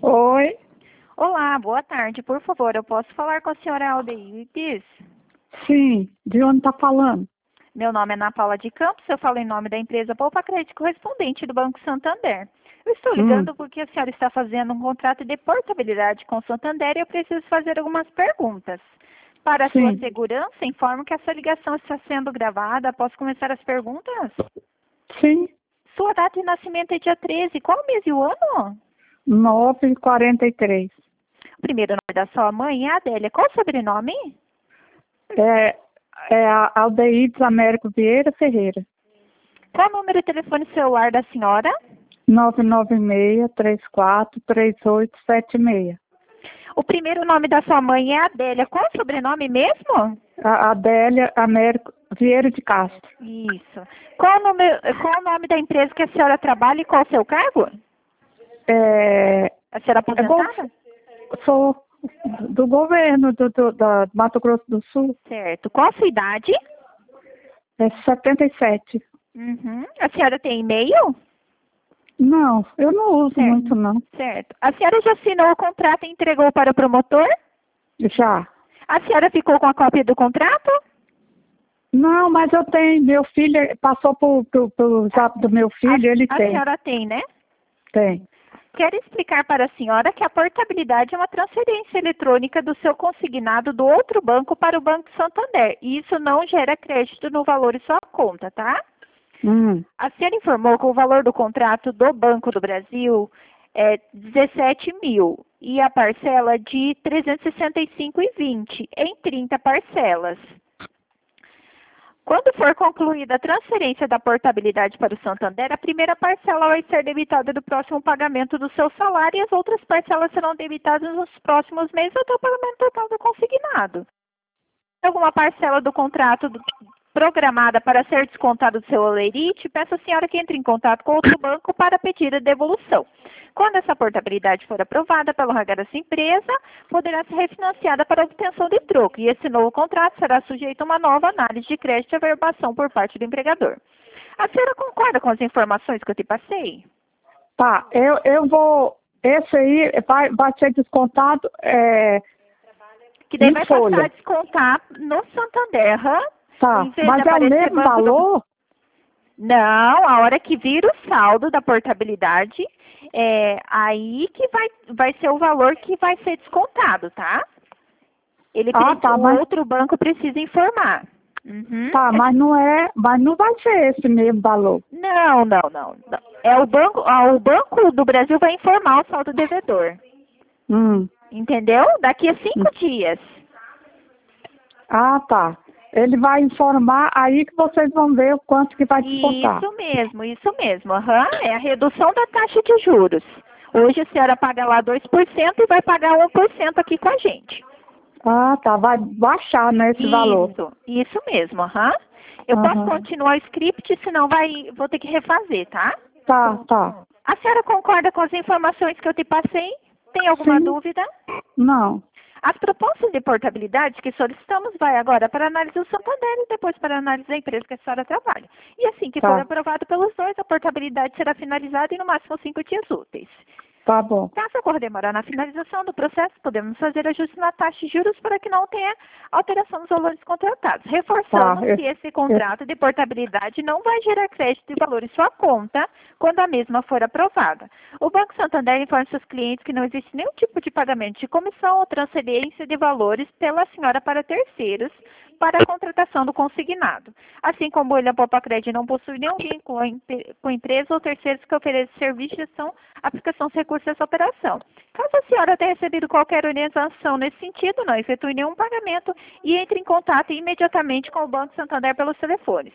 Oi, Olá, boa tarde. Por favor, eu posso falar com a senhora Aldeides? sim, de onde está falando? Meu nome é Ana Paula de Campos, eu falo em nome da empresa Poupa Crédito correspondente do Banco Santander. Eu estou ligando porque a senhora está fazendo um contrato de portabilidade com o Santander e eu preciso fazer algumas perguntas. Para a sua Sim, segurança, informo que essa ligação está sendo gravada. Posso começar as perguntas? sim, Sua data de nascimento é dia 13. Qual o mês e o ano? 9h43. O primeiro nome da sua mãe é Adélia. Qual o sobrenome? É, é a Aldeides Américo Vieira Ferreira. Qual o número de telefone celular da senhora? 996-343876. O primeiro nome da sua mãe é Adélia. Qual é o sobrenome mesmo? A Adélia Américo Vieira de Castro. Isso. Qual o nome da empresa que a senhora trabalha e qual o seu cargo? A senhora é aposentada? Sou do governo da Mato Grosso do Sul. Certo. Qual a sua idade? É 77. Uhum. A senhora tem e-mail? Não, eu não uso Certo. muito, não. Certo. A senhora já assinou o contrato e entregou para o promotor? Já. A senhora ficou com a cópia do contrato? Não, mas eu tenho. Meu filho passou pelo zap do meu filho, ele A tem. senhora tem, né? Tem. Quero explicar para a senhora que a portabilidade é uma transferência eletrônica do seu consignado do outro banco para o Banco Santander. E isso não gera crédito no valor em sua conta, tá? A senhora informou que o valor do contrato do Banco do Brasil é 17 mil e a parcela de 365,20 em 30 parcelas. Quando for concluída a transferência da portabilidade para o Santander, a primeira parcela vai ser debitada do próximo pagamento do seu salário e as outras parcelas serão debitadas nos próximos meses até o pagamento total do consignado. Alguma parcela do contrato programada para ser descontada do seu holerite, peço à senhora que entre em contato com outro banco para pedir a devolução. Quando essa portabilidade for aprovada pelo RH dessa empresa, poderá ser refinanciada para obtenção de troco, e esse novo contrato será sujeito a uma nova análise de crédito e averbação por parte do empregador. A senhora concorda com as informações que eu te passei? Tá, eu vou. Esse aí vai ser descontado Que daí em vai folha. passar a descontar no Santander, Tá, em vez mas de é o aparecer mesmo banco do... valor? Não, a hora que vira o saldo da portabilidade, é aí que vai ser o valor que vai ser descontado, tá? O outro banco precisa informar. Uhum. Tá, mas não vai ser esse mesmo valor. Não. É o Banco do Brasil vai informar o saldo devedor. Entendeu? Daqui a 5 dias. Ah, tá. Ele vai informar aí que vocês vão ver o quanto que vai descontar. Isso mesmo. É a redução da taxa de juros. Hoje a senhora paga lá 2% e vai pagar 1% aqui com a gente. Ah, tá. Vai baixar, né, esse valor. Isso mesmo. Eu posso continuar o script, senão vou ter que refazer, tá? Tá. A senhora concorda com as informações que eu te passei? Tem alguma dúvida? Não. As propostas de portabilidade que solicitamos vai agora para análise do Santander e depois para análise da empresa que a senhora trabalha. E assim que for aprovado pelos dois, a portabilidade será finalizada em no máximo 5 dias úteis. Tá bom. Caso ocorra demorar na finalização do processo, podemos fazer ajuste na taxa de juros para que não tenha alteração nos valores contratados. Reforçando que esse contrato de portabilidade não vai gerar crédito de valor em sua conta quando a mesma for aprovada. O Banco Santander informa seus clientes que não existe nenhum tipo de pagamento de comissão ou transferência de valores pela senhora para terceiros para a contratação do consignado. Assim como ele, a Poupa Crédito não possui nenhum vínculo com empresas ou terceiros que ofereçam serviço de gestão, aplicação de recursos dessa operação. Caso a senhora tenha recebido qualquer orientação nesse sentido, não efetue nenhum pagamento e entre em contato imediatamente com o Banco Santander pelos telefones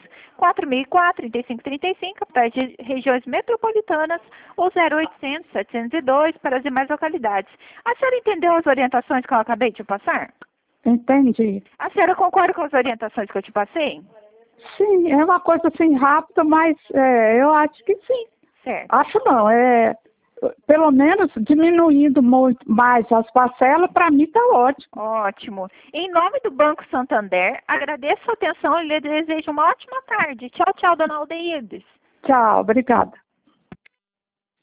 4004-3535 para as regiões metropolitanas ou 0800-702 para as demais localidades. A senhora entendeu as orientações que eu acabei de passar? Entendi. A senhora concorda com as orientações que eu te passei? Sim, é uma coisa assim rápida, mas eu acho que sim. Certo. Acho não, pelo menos diminuindo muito mais as parcelas, para mim está ótimo. Ótimo. Em nome do Banco Santander, agradeço a atenção e lhe desejo uma ótima tarde. Tchau, dona Aldeides. Tchau, obrigada.